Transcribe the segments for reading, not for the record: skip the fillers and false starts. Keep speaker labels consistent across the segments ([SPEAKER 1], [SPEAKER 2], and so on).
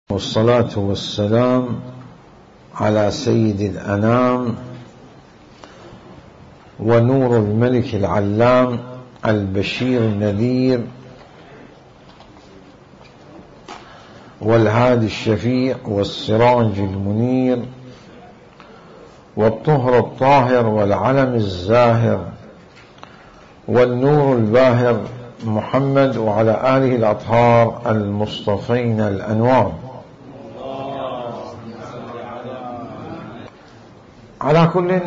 [SPEAKER 1] والصلاة والسلام على سيد الأنام ونور الملك العلام البشير النذير والهادي الشفيع والسراج المنير والطهر الطاهر والعلم الزاهر والنور الباهر محمد وعلى آله الأطهار المصطفين الأنوار. على كل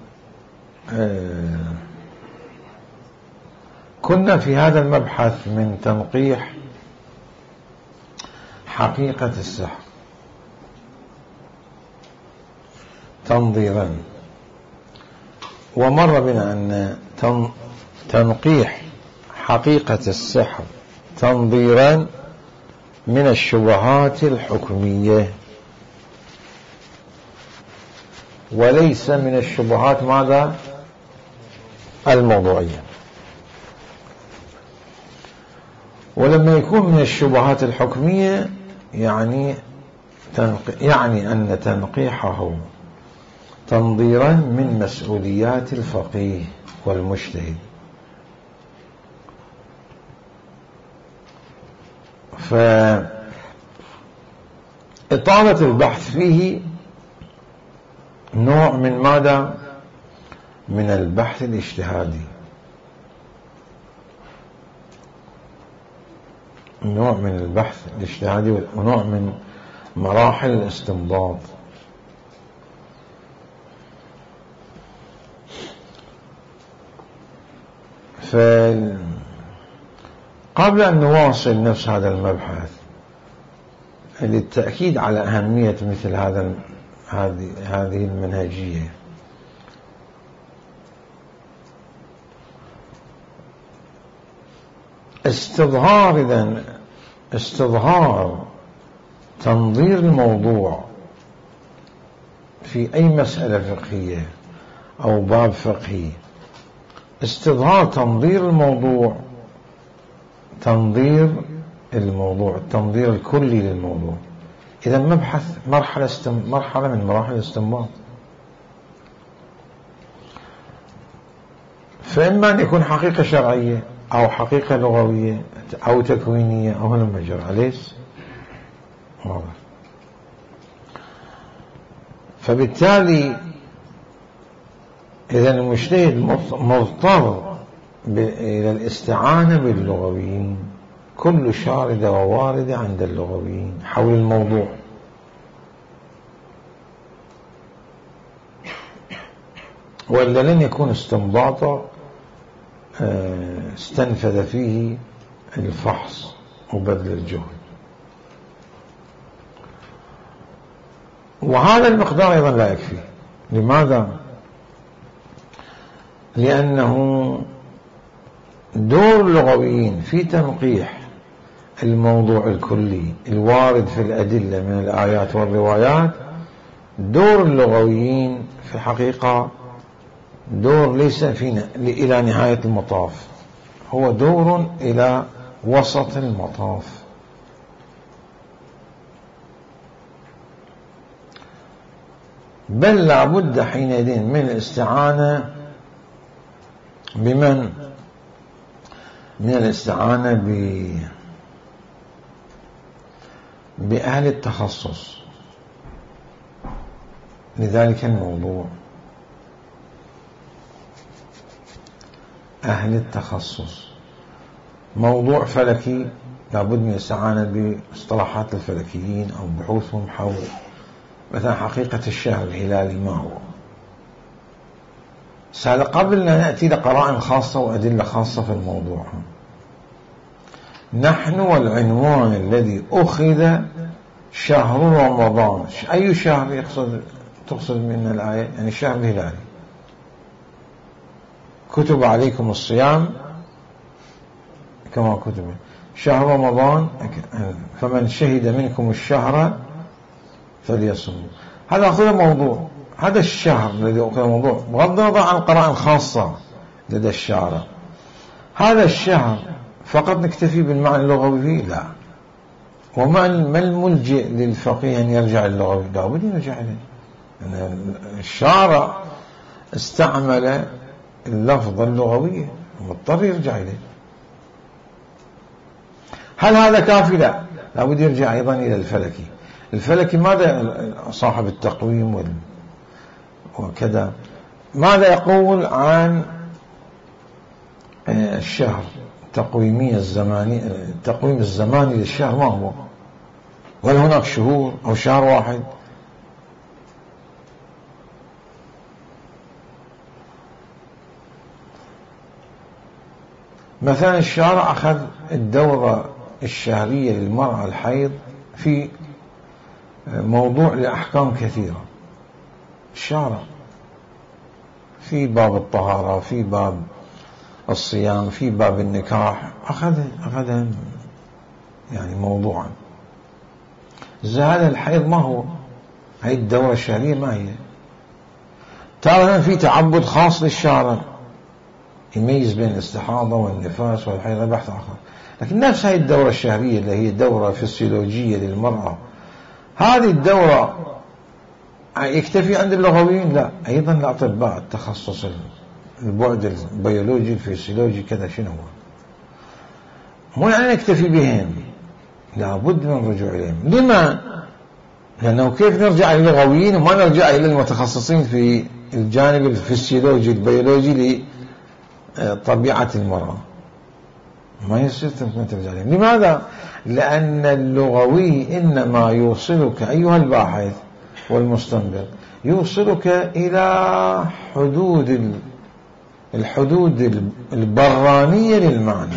[SPEAKER 1] كنا في هذا المبحث من تنقيح حقيقة السحر تنظيرا، ومر بنا أن تنقيح حقيقة السحر تنظيرا من الشبهات الحكمية وليس من الشبهات ماذا؟ الموضوعية. ولما يكون من الشبهات الحكمية يعني أن تنقيحه تنظيرا من مسؤوليات الفقيه والمجتهد. فإطالة البحث فيه نوع من ماذا؟ من البحث الاجتهادي، نوع من البحث الاجتهادي ونوع من مراحل الاستنباط. قبل أن نواصل نفس هذا المبحث للتأكيد على أهمية مثل هذه المنهجية، استظهار تنظير الموضوع في أي مسألة فقهية أو باب فقهي، استظهار تنظير الموضوع، التنظير الكلي للموضوع. إذا مبحث مرحلة من مراحل الاستنباط. فإما أن يكون حقيقة شرعية أو حقيقة لغوية أو تكوينية أو هنا مجرى ليس واضح. فبالتالي إذا المجتهد مضطر إلى الاستعانة باللغويين، كل شاردة وواردة عند اللغويين حول الموضوع، وإلا لن يكون استنباطا استنفذ فيه الفحص وبذل الجهد. وهذا المقدار أيضا لا يكفي. لماذا؟ لأنه دور اللغويين في تنقيح الموضوع الكلي الوارد في الأدلة من الآيات والروايات، دور اللغويين في الحقيقة دور ليس إلى نهاية المطاف، هو دور إلى وسط المطاف. بل لابد حينئذ من الاستعانة بمن؟ من الاستعانة بأهل التخصص لذلك الموضوع، أهل التخصص. موضوع فلكي لابد من الاستعانة باصطلاحات الفلكيين أو بحوثهم حول مثلا حقيقة الشهر الهلالي ما هو. قبل أن نأتي لقرائن خاصة وأدلة خاصة في الموضوع، نحن والعنوان الذي أخذ شهر رمضان، أي شهر تقصد من الآية؟ يعني الشهر الهلالي. كتب عليكم الصيام كما كتب شهر رمضان فمن شهد منكم الشهر فليصم. هذا أخذ موضوع، هذا الشهر الذي أخذ موضوع بغض النظر عن قرائن خاصة لدى الشارع. هذا الشهر فقط نكتفي بالمعنى اللغوي فيه؟ لا، وما الملجئ للفقيه أن يرجع للغوي؟ لابد يرجع إليه. يعني الشارع استعمل اللفظ اللغوية، مضطر يرجع إليه. هل هذا كافي؟ لا، لابد يرجع أيضا إلى الفلكي. الفلكي ماذا صاحب التقويم وكذا ماذا يقول عن الشهر؟ التقويمية الزمانية، التقويم الزماني للشهر ما هو؟ وهل هناك شهور أو شهر واحد؟ مثلا الشارع أخذ الدورة الشهرية للمرأة الحيض في موضوع لأحكام كثيرة. الشارع في باب الطهارة، في باب الصيام، في باب النكاح، أخذ يعني موضوعا. هذا الحيض ما هو؟ هاي الدورة الشهرية ما هي؟ ترى في تعبد خاص للشارع يميز بين الاستحاضة والنفاس والحيض، بحث آخر. لكن نفس هاي الدورة الشهرية اللي هي دورة فسيولوجية للمرأة، هذه الدورة يكتفي عند اللغويين؟ لا، أيضا الأطباء التخصص البعد البيولوجي الفسيولوجي كذا شنو هو؟ مو يعني نكتفي بهم، لابد من الرجوع إليهم. لما؟ لأنه كيف نرجع إلى اللغويين وما نرجع إلى المتخصصين في الجانب الفسيولوجي البيولوجي لطبيعة المرأة؟ ما يصير ترجع إليهم. لماذا؟ لأن اللغوي إنما يوصلك أيها الباحث والمستنبط، يوصلك إلى الحدود البرانية للمعنى،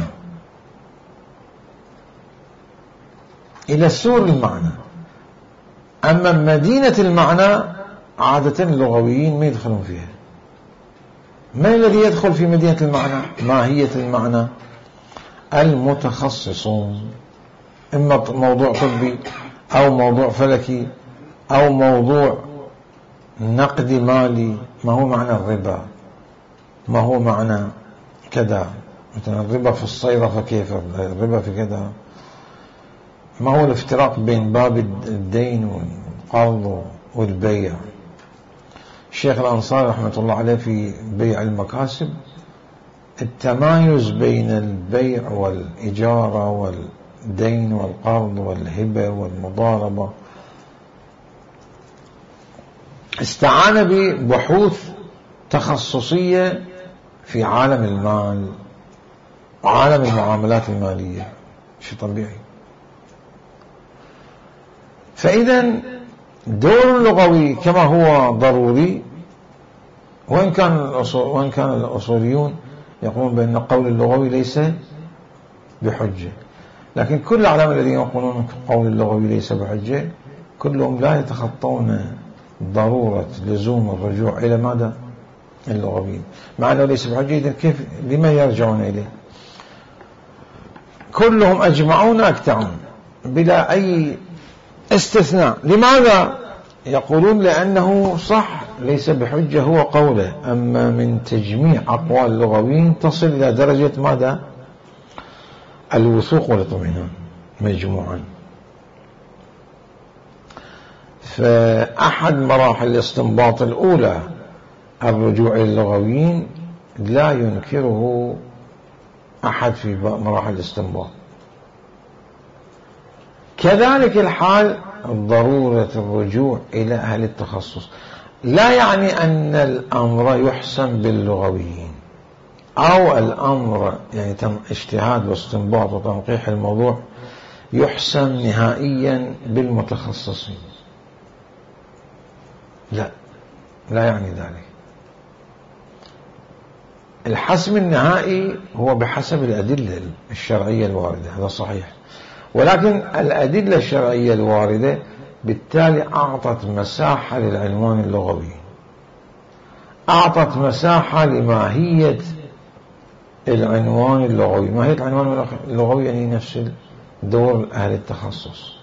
[SPEAKER 1] إلى سور المعنى. أما مدينة المعنى عادة اللغويين ما يدخلون فيها. من الذي يدخل في مدينة المعنى؟ ماهية المعنى؟ المتخصصون، إما موضوع طبي أو موضوع فلكي أو موضوع نقد مالي. ما هو معنى الربا؟ ما هو معنى كذا؟ مثلا الربا في الصيرفة، كيف الربا في كذا؟ ما هو الافتراق بين باب الدين والقرض والبيع؟ الشيخ الأنصاري رحمة الله عليه في بيع المكاسب، التمايز بين البيع والإجارة والدين والقرض والهبة والمضاربة، استعان ببحوث تخصصية في عالم المال وعالم المعاملات المالية. شيء طبيعي. فإذا دور اللغوي كما هو ضروري، وإن كان الأصوليون يقولون بأن القول اللغوي ليس بحجة، لكن كل العلماء الذين يقولون القول اللغوي ليس بحجة كلهم لا يتخطون ضرورة لزوم الرجوع إلى ماذا؟ اللغويين. مع أنه ليس بحجة، إذن كيف لما يرجعون إليه؟ كلهم أجمعون أكتعون بلا أي استثناء. لماذا؟ يقولون لأنه صح ليس بحجة هو قوله، أما من تجميع أقوال اللغويين تصل إلى درجة ماذا؟ الوثوق والاطمئنان مجموعا. فأحد مراحل الاستنباط الأولى الرجوع إلى اللغويين، لا ينكره أحد في مراحل الاستنباط. كذلك الحال ضرورة الرجوع إلى أهل التخصص. لا يعني أن الأمر يحسم باللغويين، أو الأمر يعني اجتهاد واستنباط وتنقيح الموضوع يحسم نهائيا بالمتخصصين. لا يعني ذلك. الحسم النهائي هو بحسب الأدلة الشرعية الواردة، هذا صحيح، ولكن الأدلة الشرعية الواردة بالتالي أعطت مساحة للعنوان اللغوي، أعطت مساحة لماهية العنوان اللغوي. ماهية العنوان اللغوي يعني نفس دور أهل التخصص.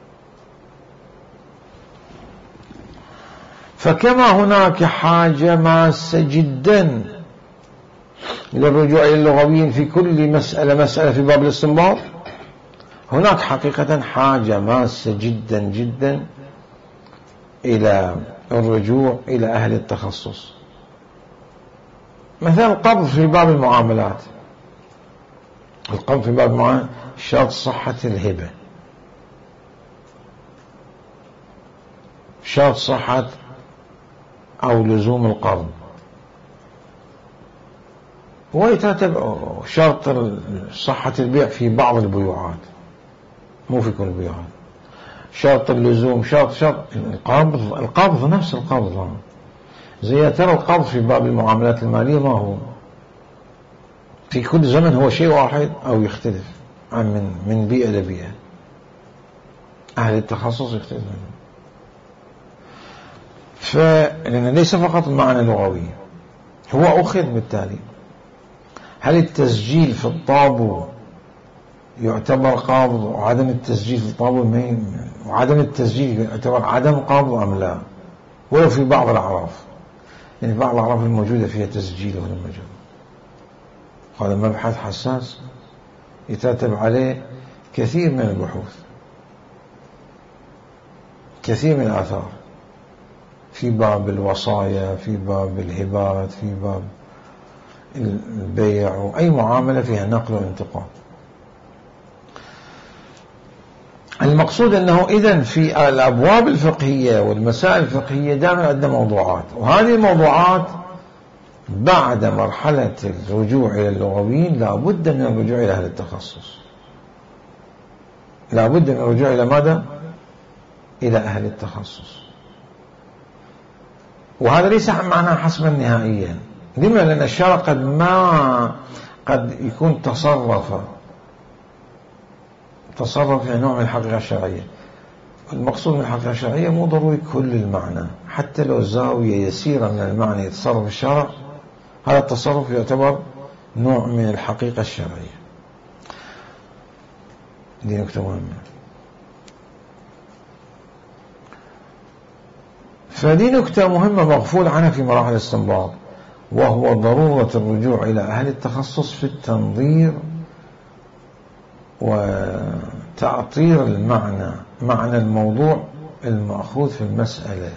[SPEAKER 1] فكما هناك حاجة ماسة جدا للرجوع إلى اللغويين في كل مسألة في باب الاستنباط، هناك حقيقة حاجة ماسة جدا جدا إلى الرجوع إلى أهل التخصص. مثلا القبض في باب المعاملات، القبض في باب المعاملات شرط صحة الهبة، شرط صحة أو لزوم القرض، ويترتب شرط صحة البيع في بعض البيوعات، مو في كل البيوعات، شرط اللزوم، شرط القبض نفس القبض. زي ترى القبض في باب المعاملات المالية ما هو في كل زمن هو شيء واحد أو يختلف عن من بيئة لبيئة. أهل التخصص يختلف منه، فلأن ليس فقط معنى لغوي، هو أخذ بالتالي. هل التسجيل في الطابو يعتبر قابض، وعدم التسجيل في الطابو وعدم التسجيل يعتبر عدم قابض أم لا؟ ولو في بعض الأعراف، يعني بعض الأعراف الموجودة فيها تسجيل ولا موجود، هذا مبحث حساس يترتب عليه كثير من البحوث، كثير من الآثار، في باب الوصايا، في باب الهبات، في باب البيع، وأي معاملة فيها نقل وانتقال. المقصود أنه إذن في الأبواب الفقهية والمسائل الفقهية دائما عندنا موضوعات، وهذه الموضوعات بعد مرحلة الرجوع إلى اللغويين لا بد من الرجوع إلى أهل التخصص، لا بد من الرجوع إلى ماذا؟ إلى أهل التخصص. وهذا ليس معناه حسما نهائيا. لما؟ لأن الشرع قد يكون تصرف في نوع من الحقيقة الشرعية. المقصود من الحقيقة الشرعية مو ضروري كل المعنى، حتى لو زاوية يسيرة من المعنى يتصرف الشرع، هذا التصرف يعتبر نوع من الحقيقة الشرعية. دي نكتة مهمة. فدي نكتة مهمة مغفول عنها في مراحل الاستنباط، وهو ضرورة الرجوع إلى أهل التخصص في التنظير وتعطير معنى الموضوع المأخوذ في المسألة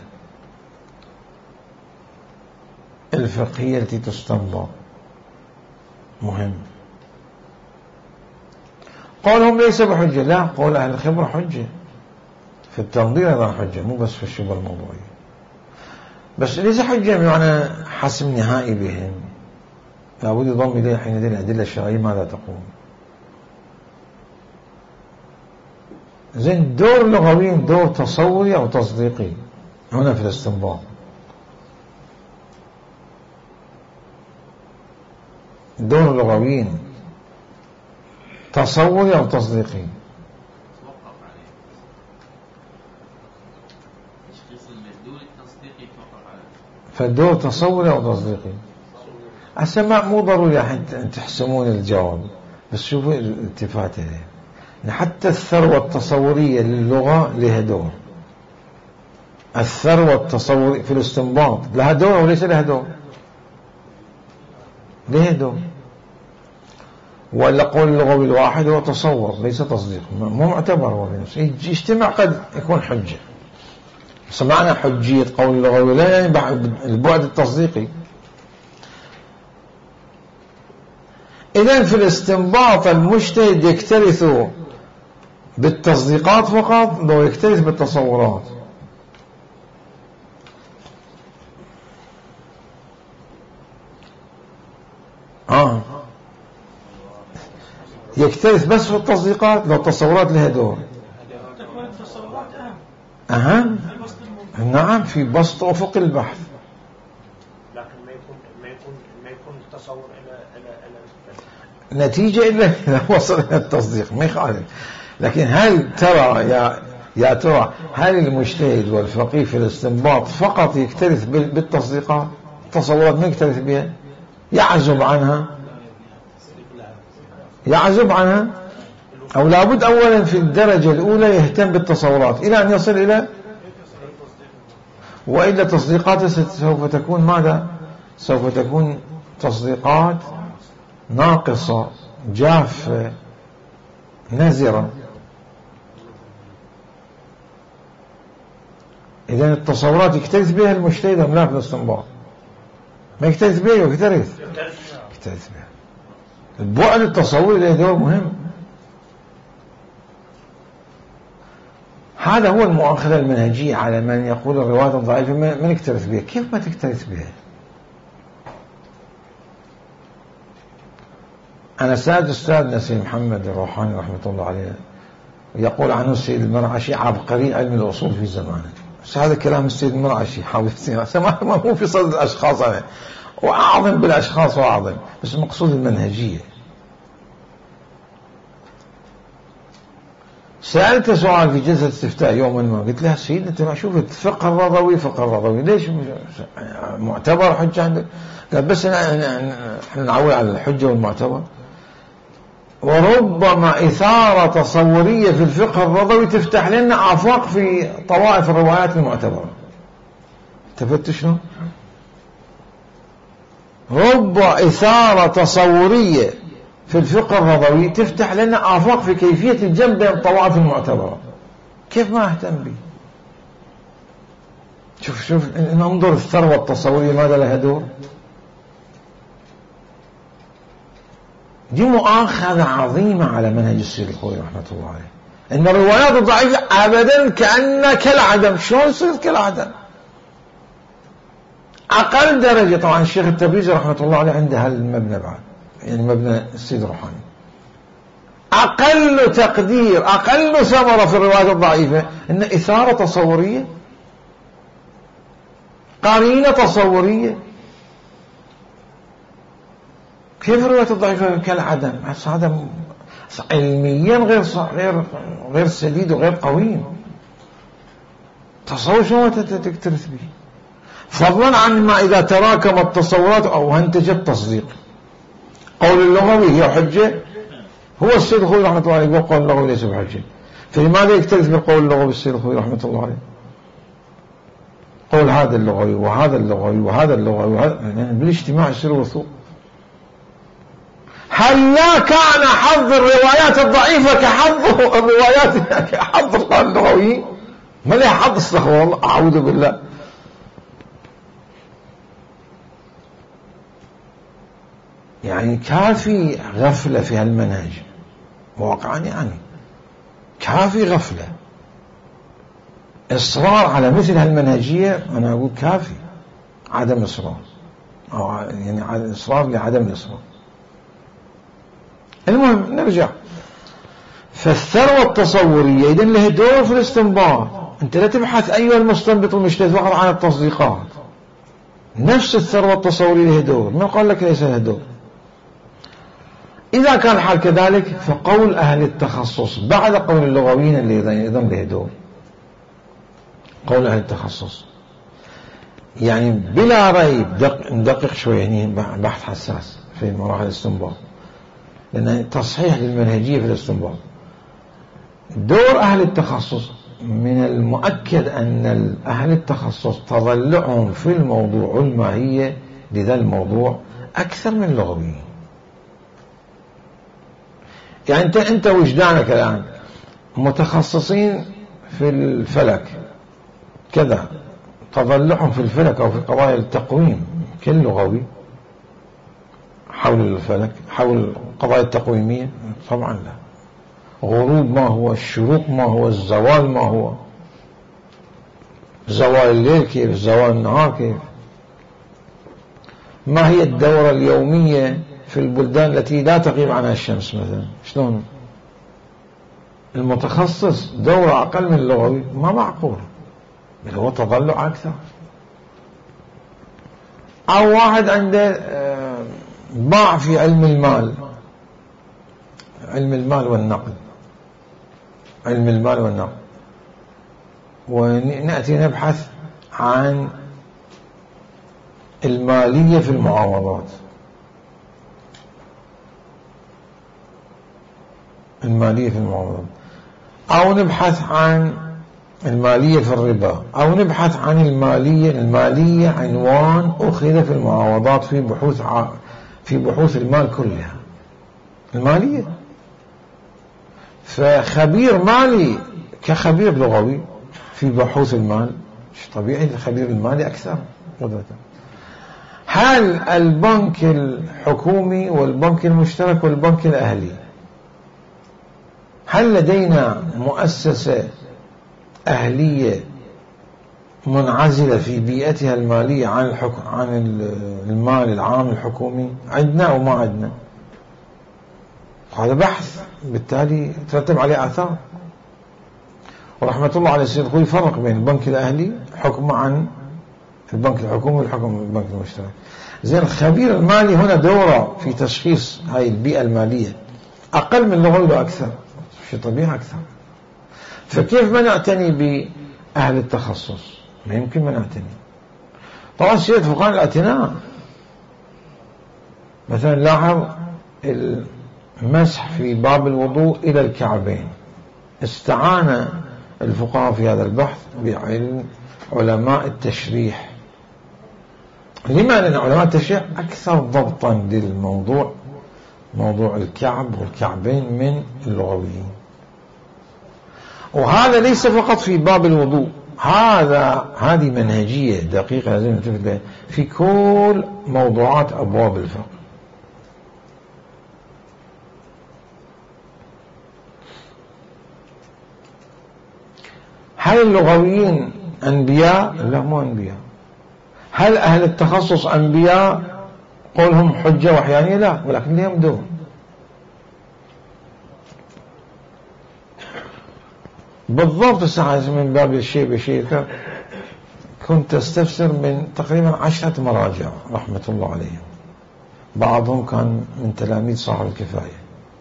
[SPEAKER 1] الفقهية التي تستنبط. مهم. قولهم ليس بحجة، لا، قول أهل الخبرة حجة في التنظير، هذا حجة، مو بس في الشبهة الموضوعية، بس ليس حجة بمعنى حسم نهائي بهم، لابد يضم إليه حينئذ الأدلة الشرعية ماذا تقول. زين، دور اللغويين دور تصوري أو تصديقي هنا في الاستنباط؟ دور اللغويين تصوري أو تصديقي؟ فالدور تصوري أو تصديقي؟ السماع مو ضروري أن تحسمون الجواب، بس شوفوا الالتفات إليه. حتى الثروة التصورية للغة لها دور، الثروة التصورية في الاستنباط لها دور أو ليس لها دور؟ لها دور. ولا قول اللغوي الواحد هو تصور ليس تصديق، مو معتبر هو في نفسه، يجتمع قد يكون حجة. سمعنا حجية قول اللغوي لا يعني البعد التصديقي. إذن في الاستنباط المجتهد يكترث بالتصديقات فقط لو يكترث بالتصورات. يكترث بس في التصديقات لو التصورات لها دور. أهم. نعم، في بسط أفق البحث،
[SPEAKER 2] لكن ما يكون تصور
[SPEAKER 1] نتيجة إلا إذا وصل إلى التصديق ما يخالف. لكن هل ترى يا ترى هل المجتهد والفقيه في الاستنباط فقط يكترث بالتصديقات؟ التصورات ما يكترث بها، يعزب عنها، أو لابد أولا في الدرجة الأولى يهتم بالتصورات إلى أن يصل إلى، وإلا تصديقاته سوف تكون ماذا؟ سوف تكون تصديقات ناقصة جافة نزرة، إذن التصورات يكترث بها المجتهد أم لا في الاستنباط؟ ما يكترث بها يكترث بها. البعد التصوري له دور مهم. هذا هو المؤاخذة المنهجية على من يقول الروايات الضعيفة ما نكترث بها. كيف ما تكترث بها؟ أنا سألت أستاذ نسيم محمد الروحاني رحمة الله عليه يقول عنه السيد المرعشي عبقري علم الأصول في زمانه. هذا كلام السيد المرعشي حاول سمعت ما هو في صدد الأشخاص أنا وأعظم بالأشخاص وأعظم، بس مقصود المنهجية. سألت سؤال في جلسة استفتاء يوما ما، قلت له سيدنا أنت ما شوف الفقه الرضوي ليش معتبر حجة عندك؟ قال بس احنا نعول على الحجة والمعتبر، وربما إثارة تصورية في الفقه الرضوي تفتح لنا آفاق في طوائف الروايات المعتبرة. تفت شنو؟ رب إثارة تصورية في الفقه الرضوي تفتح لنا آفاق في كيفية الجمع بين الطوائف المعتبرة. كيف ما أهتم به؟ شوف ننظر الثروة التصورية ماذا لها دور. دي مؤاخذة عظيمة على منهج السيد الخوئي رحمة الله عليه، إن الروايات الضعيفة أبدا كأن كالعدم. شلون يصير كالعدم؟ أقل درجة طبعا الشيخ التبريزي رحمة الله عليه عنده هالمبنى بعد، يعني مبنى السيد الروحاني. أقل تقدير أقل ثمرة في الروايات الضعيفة إن إثارة تصورية، قرينة تصورية. كيف الروايات الضعيفة كالعدم؟ هذا علميا غير سديد وغير قويم. تصور شو تكترث به، فضلا عن ما إذا تراكم التصورات أو هنتجت تصديق. قول اللغوي هي حجة، هو السيد الخوئي رحمة الله عليه يقول قول اللغوي ليس بحجة، فلماذا يكترث بالقول اللغوي السيد الخوئي رحمة الله عليه؟ قول هذا اللغوي وهذا اللغوي وهذا اللغوي يعني بالاجتماع يصير وثوق. هل لا كان حظ الروايات الضعيفة كحظ الروايات كحظ القول اللغوي؟ ما لها حظ، استغفر الله أعوذ بالله. يعني كافي غفلة في هالمنهج واقعا، يعني كافي غفلة. إصرار على مثل هالمنهجية أنا أقول كافي عدم إصرار، أو يعني إصرار لعدم الإصرار. المهم نرجع. فالثروة التصورية إذن له دور في الاستنباط. أنت لا تبحث أيها المستنبط المجتهد فقط عن التصديقات، نفس الثروة التصورية له دور. من قال لك ليس له دور؟ إذا كان الحال كذلك فقول أهل التخصص بعد قول اللغويين اللي أيضا له دور. قول أهل التخصص يعني بلا ريب ندقق شوي، يعني بحث حساس في مراحل الاستنباط، لأن تصحيح للمنهجية في الاستنباط. دور أهل التخصص من المؤكد أن أهل التخصص تضلعهم في الموضوع الماهية لذا الموضوع أكثر من اللغويين. يعني أنت وجدانك الآن متخصصين في الفلك كذا، تضلعهم في الفلك أو في قضايا التقويم كاللغوي حول الفلك، حول القضايا التقويمية؟ طبعا لا. غروب ما هو، الشروق ما هو، الزوال ما هو، زوال الليل كيف، زوال النهار كيف، ما هي الدورة اليومية في البلدان التي لا تغيب عنها الشمس مثلا، شلون؟ المتخصص دورة أقل من اللغوي ما معقول، بل هو تضلع أكثر. أو واحد عنده باع في علم المال، علم المال والنقد، علم المال والنقد، ونأتي نبحث عن المالية في المعاوضات، المالية في المعاوضات، أو نبحث عن المالية في الربا، أو نبحث عن المالية عنوان أخذ في المعاوضات في بحوث المال كلها، المالية. فخبير مالي كخبير لغوي في بحوث المال طبيعي الخبير المالي أكثر قدرة. هل البنك الحكومي والبنك المشترك والبنك الأهلي، هل لدينا مؤسسة أهلية منعزلة في بيئتها المالية عن المال العام الحكومي؟ عندنا أو ما عندنا؟ هذا بحث بالتالي ترتب عليه آثار. ورحمة الله على السيد الخوي يفرق بين البنك الأهلي حكمه عن البنك الحكومي والحكم البنك المشترك. زين الخبير المالي هنا دوره في تشخيص هاي البيئة المالية أقل من اللغوي لو أكثر، شيء طبيعي أكثر. فكيف ما نعتني بأهل التخصص؟ ما يمكن ما نعتني. طبعا سيد فقهاء الاعتناء، مثلا لاحظ المسح في باب الوضوء إلى الكعبين، استعان الفقهاء في هذا البحث بعلم علماء التشريح. لما؟ لأن علماء التشريح أكثر ضبطا للموضوع، موضوع الكعب والكعبين، من اللغويين. وهذا ليس فقط في باب الوضوء، هذه منهجية دقيقة لازم نلتفت لها في كل موضوعات أبواب الفقه. هل اللغويين أنبياء؟ لا، مو أنبياء. هل أهل التخصص أنبياء قولهم حجة وحيانية؟ لا، ولكن لهم دور. بالضبط. الساعة من باب الشيء بشيء كنت استفسر من تقريبا 10 مراجع رحمة الله عليهم، بعضهم كان من تلاميذ صاحب الكفاية،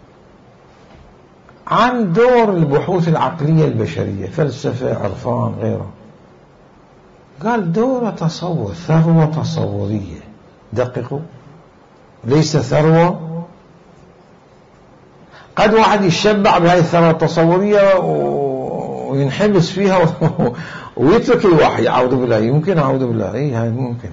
[SPEAKER 1] عن دور البحوث العقلية البشرية، فلسفة، عرفان، غيره. قال دور تصور، ثروة تصورية. دققوا، ليس ثروة. قد واحد يشبع بهذه الثروة التصورية وينحبس فيها ويترك الوحي. أعوذ بالله. يمكن، أعوذ بالله. إيه، هذا ممكن.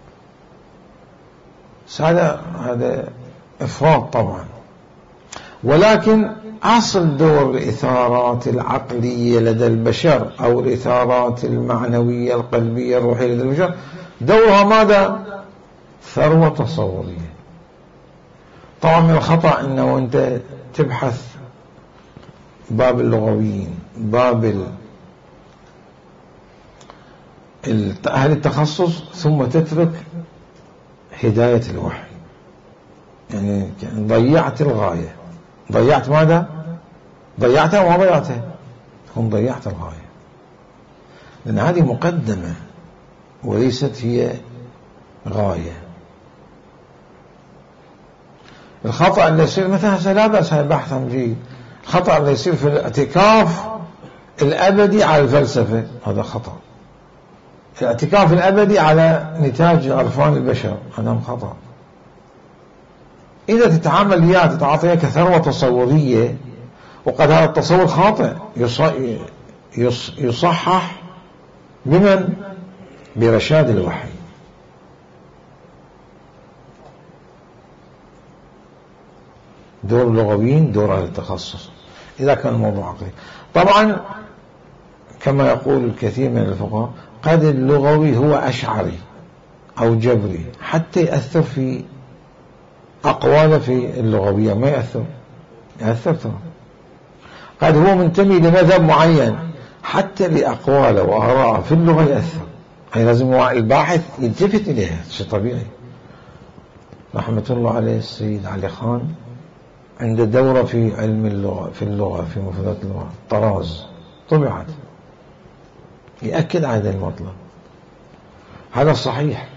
[SPEAKER 1] هذا إفراط طبعا. ولكن أصل دور الإثارات العقلية لدى البشر أو الإثارات المعنوية القلبية الروحية لدى البشر، دورها ماذا؟ ثروة تصورية. طبعا من الخطأ أنه أنت تبحث باب اللغويين، باب أهل التخصص، ثم تترك هداية الوحي. يعني ضيعت الغاية. ضيعت ماذا؟ ضيعتها وما ضيعتها؟ هم ضيعت الغاية، لأن هذه مقدمة وليست هي غاية. الخطأ اللي يصير مثلا لا بأس، هذا بحث جيد. الخطأ اللي يصير في الاعتكاف الأبدي على الفلسفة، هذا خطأ. الاعتكاف الأبدي على نتاج عرفان البشر، هذا خطأ. إذا تتعامل وياه تتعاطيها كثروة تصورية، وقد هذا التصور خاطئ، يصحح بمن؟ برشاد الوحي. دور اللغويين، دور أهل التخصص إذا كان الموضوع عقلي. طبعا كما يقول الكثير من الفقهاء، قد اللغوي هو أشعري أو جبري حتى يأثر في أقواله في اللغوية، ما يأثر ترى. قد هو منتمي لمذهب معين حتى لأقواله وآراءه في اللغة يأثر. هي لازم الباحث يلتفت إليها، شيء طبيعي. رحمة الله عليه السيد علي خان عنده دورة في علم اللغة، في مفردات اللغة، طراز طبعت يأكد على هذا المطلب. هذا صحيح.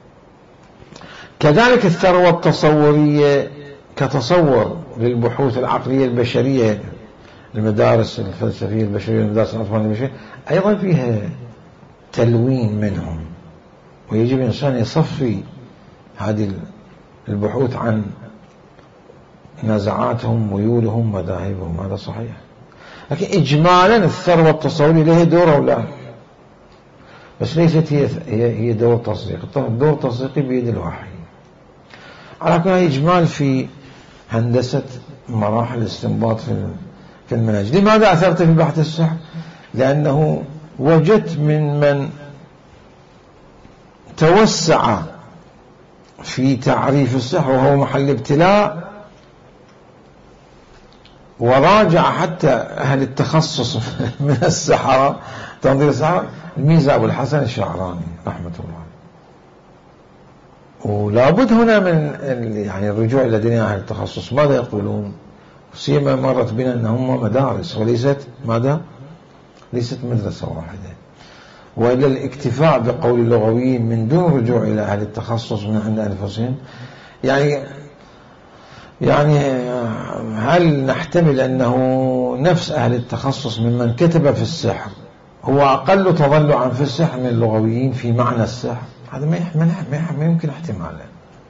[SPEAKER 1] كذلك الثروة التصورية كتصور للبحوث العقلية البشرية، المدارس الفلسفية البشرية، المدارس العرفانية البشرية، أيضا فيها تلوين منهم، ويجب الإنسان يصفي هذه البحوث عن نزعاتهم، ميولهم، مذاهبهم. هذا صحيح. لكن إجمالا الثروة التصورية لها دور أو لا، بس ليست هي دور تصديق. الدور التصديقي بيد الوحي. على كل إجمال في هندسة مراحل الاستنباط في المنهج. لماذا أثرت في بحث السحر؟ لأنه وجدت من توسع في تعريف السحر وهو محل ابتلاء، وراجع حتى أهل التخصص من السحرة تنظير السحرة الميزة أبو الحسن الشعراني رحمة الله. ولا بد هنا من يعني الرجوع إلى دنيا أهل التخصص. ماذا يقولون؟ سيما مرت بنا أنهم مدارس وليست ماذا؟ ليست مدرسة واحدة، وإلى الاكتفاء بقول اللغويين من دون رجوع إلى أهل التخصص من عند أنفسهم. يعني هل نحتمل أنه نفس أهل التخصص ممن كتب في السحر هو أقل تضلعا في السحر من اللغويين في معنى السحر؟ هذا ما يمكن احتماله.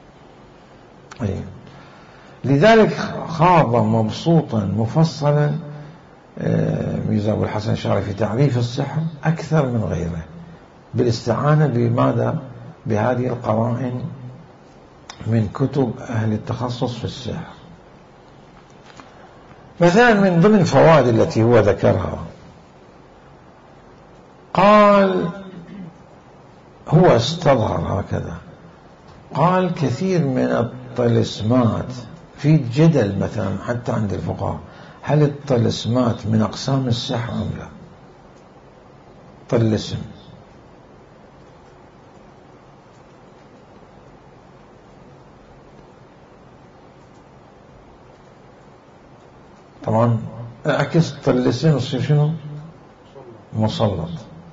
[SPEAKER 1] لذلك خاض مبسوطا مفصلا ميزة أبو الحسن الشعراني في تعريف السحر أكثر من غيره، بالاستعانة بماذا؟ بهذه القرائن من كتب أهل التخصص في السحر. مثلا من ضمن الفوائد التي هو ذكرها، قال هو استظهر هكذا، قال كثير من الطلسمات في جدل مثلا حتى عند الفقهاء، هل الطلسمات من أقسام السحر أم لا؟ طلسم طبعا اعكس طلسم يصير شنو؟ مسلط.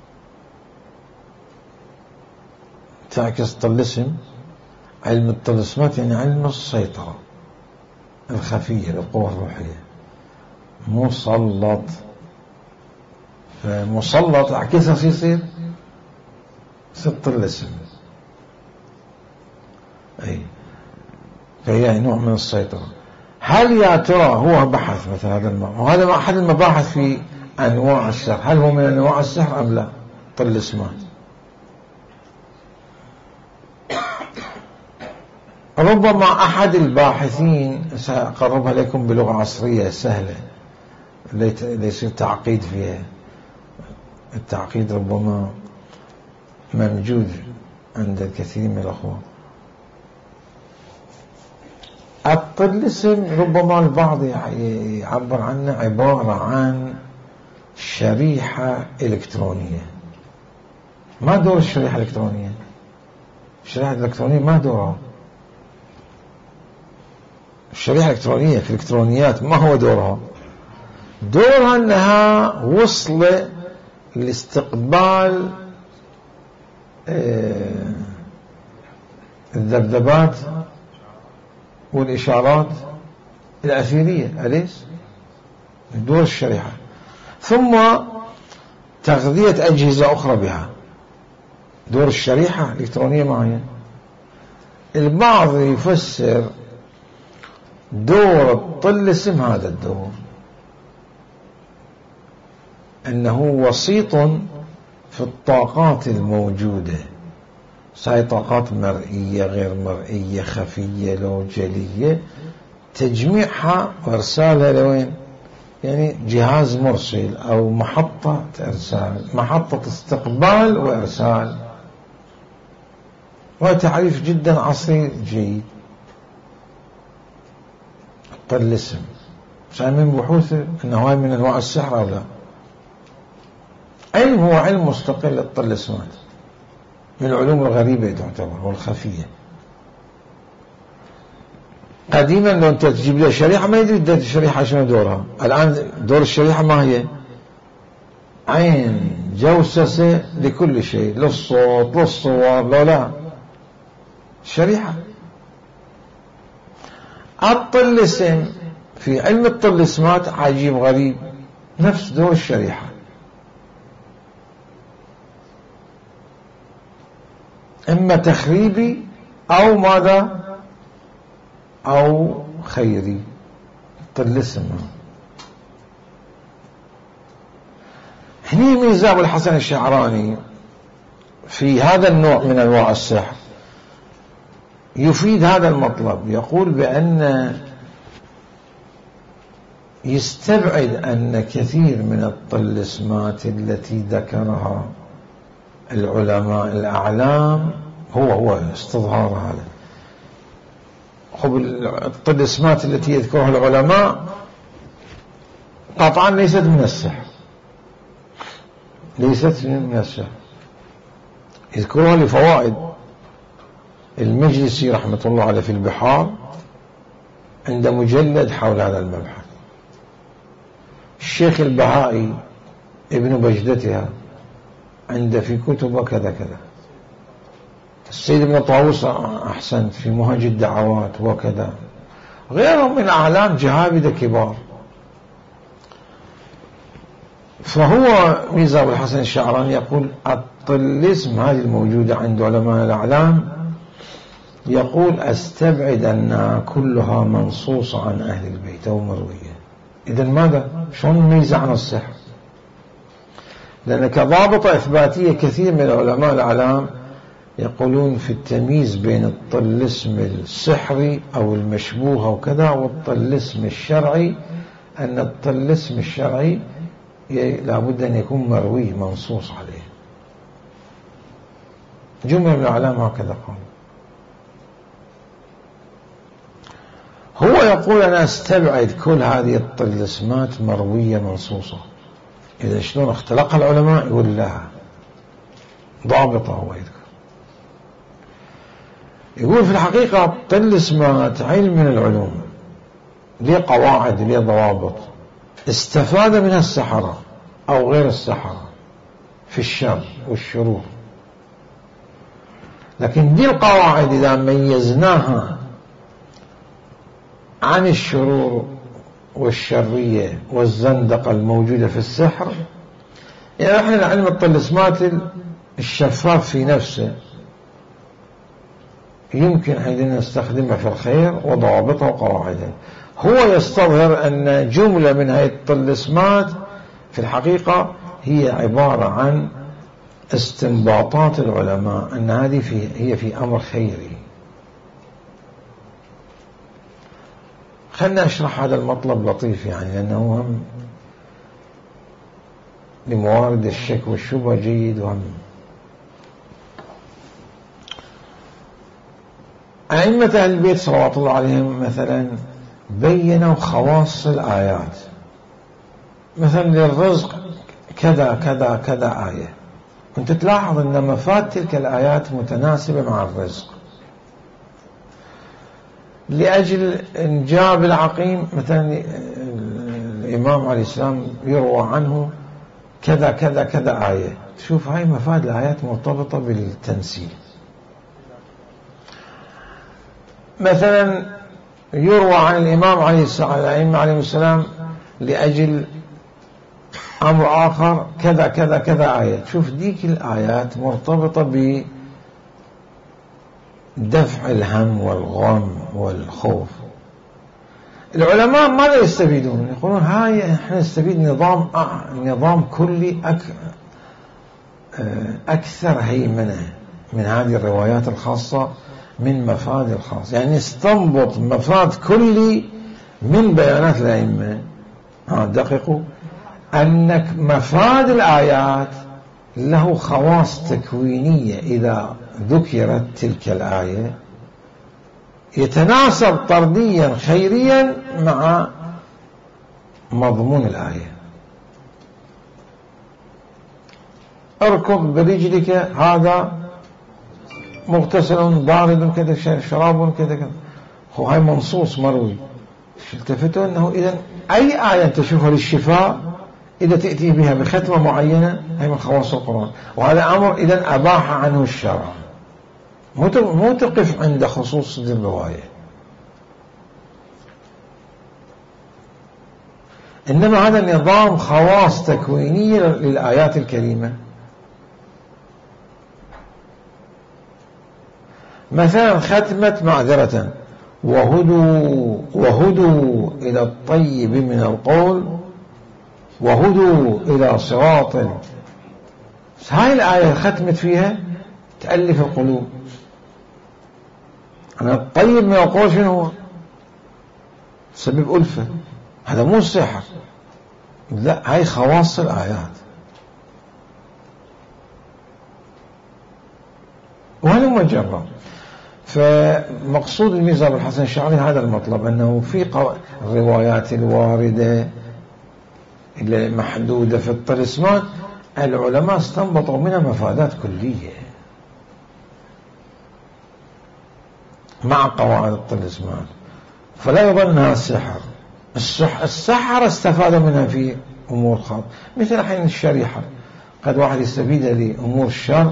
[SPEAKER 1] تعكس طلسم، علم الطلسمات يعني علم السيطرة الخفية للقوى الروحية. مسلط، فمسلط اعكسها يصير طلسم. فهي نوع من السيطرة. هل يا ترى هو بحث مثل هذا وهذا أحد المباحث في أنواع السحر، هل هو من أنواع السحر أم لا؟ طلسمات. ربما أحد الباحثين، سأقربها لكم بلغة عصرية سهلة ليس تعقيد فيها، التعقيد ربما موجود عند الكثير من الأخوة. الطلسم ربما البعض يعبر عنه عبارة عن شريحة إلكترونية. ما دور الشريحة الإلكترونية؟ الشريحة الإلكترونية ما دورها. الشريحة الإلكترونية في الإلكترونيات ما هو دورها؟ دورها أنها وصل لاستقبال الذبذبات والإشارات الأثيرية، أليس؟ دور الشريحة، ثم تغذية أجهزة أخرى بها. دور الشريحة الإلكترونية معين. البعض يفسر دور الطلسم هذا الدور أنه وسيط في الطاقات الموجودة، هاي طاقات مرئية غير مرئية خفية لو جلية، تجميعها وارسالها لوين؟ يعني جهاز مرسل أو محطة إرسال، محطة استقبال وإرسال. وتعريف جدا عصري جيد. الطلسم من بحوث أنه هاي من أنواع السحر أو لا. علم هو علم مستقل الطلسمات، من العلوم الغريبة تعتبر والخفية. قديما لو أنت تجيب له شريحة ما يدري الشريحة شنو دورها. الآن دور الشريحة ما هي؟ عين جوسسة لكل شيء، للصوت للصور لا شريحة. الطلسم في علم الطلسمات عجيب غريب، نفس دور الشريحة. إما تخريبي أو ماذا؟ أو خيري. طلسم. هني ميزة أبو الحسن الشعراني في هذا النوع من أنواع السحر يفيد هذا المطلب. يقول بأن يستبعد أن كثير من الطلسمات التي ذكرها العلماء الأعلام هو استظهار هذا. الطلسمات التي يذكرها العلماء قطعا ليست من السحر، ليست من السحر، يذكرها لفوائد. المجلسي رحمة الله عليه في البحار عند مجلد حول هذا المبحث. الشيخ البهائي ابن بجدتها عند في كتب كذا كذا. السيد ابن طاووس أحسنت في منهج الدعوات وكذا، غيرهم من أعلام جهابذة كبار. فهو ميزة أبو الحسن الشعراني يقول الطلسم هذه الموجودة عند علماء الأعلام، يقول أستبعد أنها كلها منصوصة عن أهل البيت أو مروية. إذن ماذا؟ شلون نميزة عن السحر؟ لأن كضابطة إثباتية كثير من علماء الأعلام يقولون في التمييز بين الطلسم السحري أو المشبوه وكذا والطلسم الشرعي، أن الطلسم الشرعي لابد أن يكون مروي منصوص عليه. جملة من الأعلام هكذا قال. هو يقول أنا أستبعد كل هذه الطلسمات مروية منصوصة. إذا شلون اختلقها العلماء؟ يقول لها ضابطة. هو يقول في الحقيقة الطلسمات علم من العلوم، ليه قواعد، ليه ضوابط، استفاد منها السحرة أو غير السحرة في الشر والشرور. لكن دي القواعد إذا ميزناها عن الشرور والشرية والزندقة الموجودة في السحر، يعني احنا علم الطلسمات الشفاف في نفسه يمكن حين نستخدمها في الخير وضوابطها وقواعدها. هو يستظهر أن جملة من هذه الطلسمات في الحقيقة هي عبارة عن استنباطات العلماء، أن هذه هي في أمر خيري. خلنا أشرح هذا المطلب لطيف يعني، لأنه هم لموارد الشك والشبهة جيد. وهم أئمة أهل البيت صلوات الله عليهم مثلا بينوا خواص الآيات، مثلا للرزق كذا كذا كذا آية، وانت تلاحظ أن مفاد تلك الآيات متناسبة مع الرزق. لأجل إنجاب العقيم مثلا الإمام عليه السلام يروى عنه كذا كذا كذا آية، تشوف هاي مفاد الآيات مرتبطة بالتنسيل. مثلا يروى عن الإمام عليه السلام لأجل أمر آخر كذا كذا كذا آية، تشوف ديك الآيات مرتبطة بدفع الهم والغم والخوف. العلماء ماذا يستفيدون؟ يقولون هاي احنا نستفيد نظام كلي أكثر هيمنة من هذه الروايات الخاصة من مفاد الخاص، يعني نستنبط مفاد كلي من بيانات الأئمة. دققوا أنك مفاد الآيات له خواص تكوينية، إذا ذكرت تلك الآية يتناسب طرديا خيريا مع مضمون الآية. اركض برجلك هذا مغتسل بارد كذا شراب كذا كذا، هو هاي منصوص مروي. التفتوا أنه إذن أي آية تشوفها للشفاء إذا تأتي بها بختمة معينة هي من خواص القرآن، وهذا أمر إذن أباح عنه الشرع، مو تقف عند خصوص الرواية، إنما هذا نظام خواص تكوينية للآيات الكريمة. مثلا ختمة معذرة وهدوا إلى الطيب من القول وهدوا إلى صراط. هاي الآية ختمت فيها تألف القلوب. أنا الطيب من القول شنو هو؟ سبب ألفة، هذا مو السحر، لا هاي خواص الآيات. وهذا مجرد. فمقصود الميزة بالحسن الشعري هذا المطلب، أنه في الروايات الواردة المحدودة في الطلسمان العلماء استنبطوا منها مفادات كلية مع قواعد الطلسمان، فلا يظن أنها السحر. السحر استفادوا منها في أمور خاصة، مثل حين الشريحة، قد واحد يستفيد لأمور الشر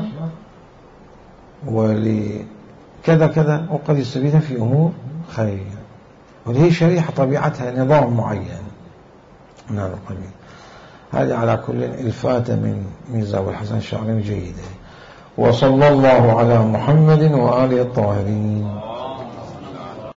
[SPEAKER 1] ولكذا كذا، وقد يستفيدها في أمور خير، وهي شريحة طبيعتها نظام معين من هذا القبيل. هذه على كل الفاتة من ميزة والحسن الشعري جيدة. وصلى الله على محمد وآله الطاهرين.